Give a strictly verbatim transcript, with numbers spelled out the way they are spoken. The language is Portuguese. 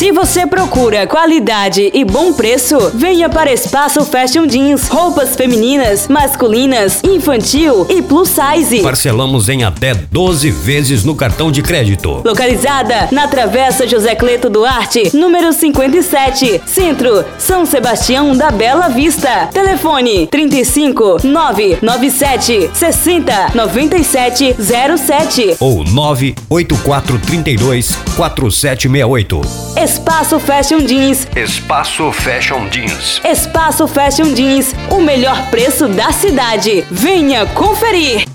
Se você procura qualidade e bom preço, venha para Espaço Fashion Jeans. Roupas femininas, masculinas, infantil e plus size. Parcelamos em até doze vezes no cartão de crédito. Localizada na Travessa José Cleto Duarte, número cinquenta e sete, Centro, São Sebastião da Bela Vista. Telefone trinta e cinco, nove nove sete, sessenta, noventa e sete, zero sete ou nove oito quatro três dois, quatro sete seis oito. Espaço Fashion Jeans. Espaço Fashion Jeans. Espaço Fashion Jeans, o melhor preço da cidade. Venha conferir.